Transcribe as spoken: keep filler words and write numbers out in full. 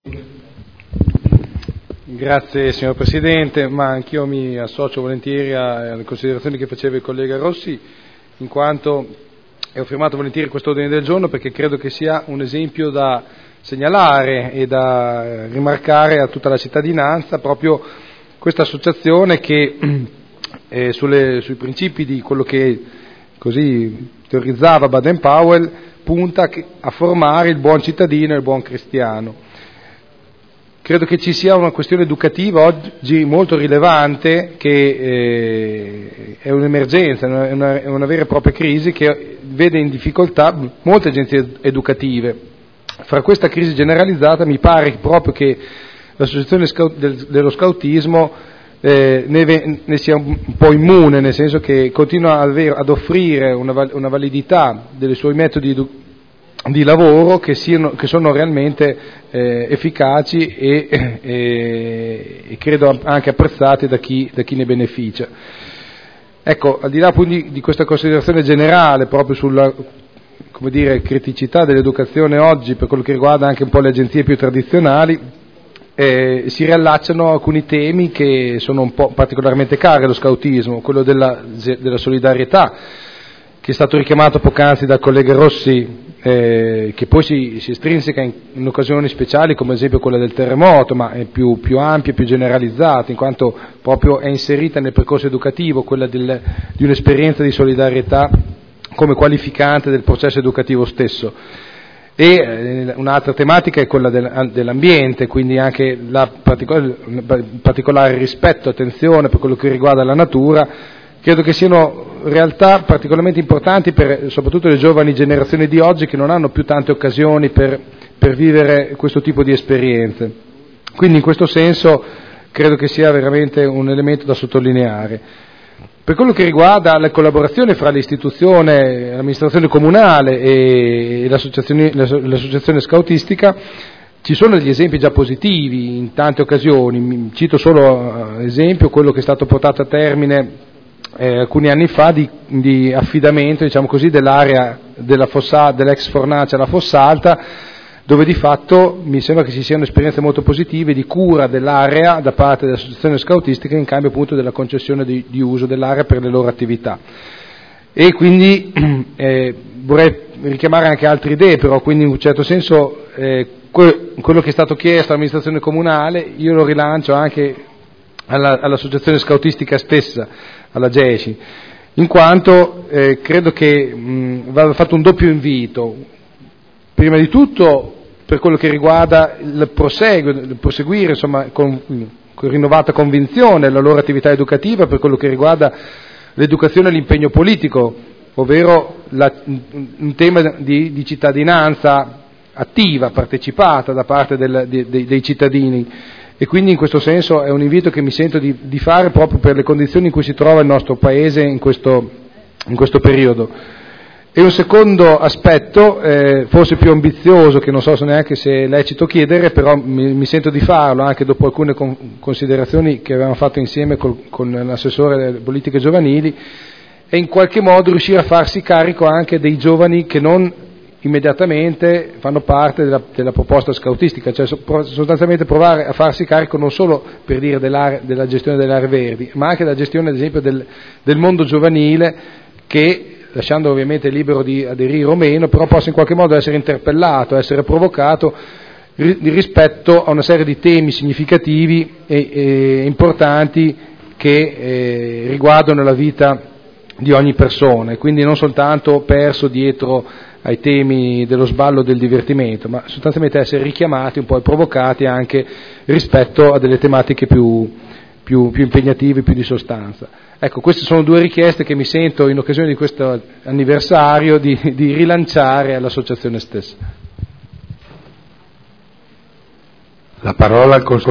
Grazie signor Presidente, ma anch'io mi associo volentieri alle considerazioni che faceva il collega Rossi, in quanto ho firmato volentieri questo ordine del giorno perché credo che sia un esempio da segnalare e da rimarcare a tutta la cittadinanza, proprio questa associazione che eh, sulle, sui principi di quello che così teorizzava Baden-Powell punta a formare il buon cittadino e il buon cristiano. Credo che ci sia una questione educativa oggi molto rilevante, che eh, è un'emergenza, è una, è una vera e propria crisi che vede in difficoltà molte agenzie educative. Fra questa crisi generalizzata mi pare proprio che l'associazione scout, del, dello scautismo eh, ne, ne sia un po' immune, nel senso che continua ad, aver, ad offrire una, una validità dei suoi metodi educativi di lavoro che, siano, che sono realmente eh, efficaci e, e, e credo anche apprezzati da chi, da chi ne beneficia. Ecco, al di là quindi di questa considerazione generale proprio sulla, come dire, criticità dell'educazione oggi per quello che riguarda anche un po' le agenzie più tradizionali, eh, si riallacciano alcuni temi che sono un po' particolarmente cari allo scautismo, quello della, della solidarietà, che è stato richiamato poc'anzi dal collega Rossi, Eh, che poi si, si estrinseca in, in occasioni speciali come ad esempio quella del terremoto, ma è più, più ampia e più generalizzata, in quanto proprio è inserita nel percorso educativo quella del, di un'esperienza di solidarietà come qualificante del processo educativo stesso. E eh, un'altra tematica è quella del, dell'ambiente, quindi anche la particolare, particolare rispetto e attenzione per quello che riguarda la natura. Credo che siano realtà particolarmente importanti per soprattutto le giovani generazioni di oggi, che non hanno più tante occasioni per, per vivere questo tipo di esperienze. Quindi in questo senso credo che sia veramente un elemento da sottolineare. Per quello che riguarda la collaborazione fra l'istituzione, l'amministrazione comunale e l'associazione, l'associazione scautistica, ci sono degli esempi già positivi in tante occasioni. Cito solo ad esempio quello che è stato portato a termine Eh, alcuni anni fa di, di affidamento, diciamo così, dell'area della fossa, dell'ex fornace alla Fossa Alta, dove di fatto mi sembra che ci siano esperienze molto positive di cura dell'area da parte dell'associazione scautistica in cambio appunto della concessione di, di uso dell'area per le loro attività. E quindi eh, vorrei richiamare anche altre idee, però quindi in un certo senso eh, que- quello che è stato chiesto all'amministrazione comunale io lo rilancio anche alla, all'associazione scautistica stessa, alla G E S I, in quanto eh, credo che mh, va fatto un doppio invito, prima di tutto per quello che riguarda il proseguo, il proseguire insomma con, con rinnovata convinzione la loro attività educativa, per quello che riguarda l'educazione e l'impegno politico, ovvero la, un tema di, di cittadinanza attiva, partecipata da parte del, di, dei, dei cittadini. E quindi in questo senso è un invito che mi sento di, di fare proprio per le condizioni in cui si trova il nostro Paese in questo, in questo periodo. E un secondo aspetto, eh, forse più ambizioso, che non so neanche se è lecito chiedere, però mi, mi sento di farlo anche dopo alcune con, considerazioni che avevamo fatto insieme col, con l'assessore delle politiche giovanili, è in qualche modo riuscire a farsi carico anche dei giovani che non immediatamente fanno parte della, della proposta scautistica, cioè sostanzialmente provare a farsi carico non solo per dire della gestione delle aree verdi, ma anche della gestione ad esempio del, del mondo giovanile, che lasciando ovviamente libero di aderire o meno, però possa in qualche modo essere interpellato, essere provocato rispetto a una serie di temi significativi e, e importanti che eh, riguardano la vita di ogni persona, e quindi non soltanto perso dietro ai temi dello sballo del divertimento, ma sostanzialmente essere richiamati un po' e provocati anche rispetto a delle tematiche più, più, più impegnative, più di sostanza. Ecco, queste sono due richieste che mi sento in occasione di questo anniversario di, di rilanciare all'associazione stessa. La parola al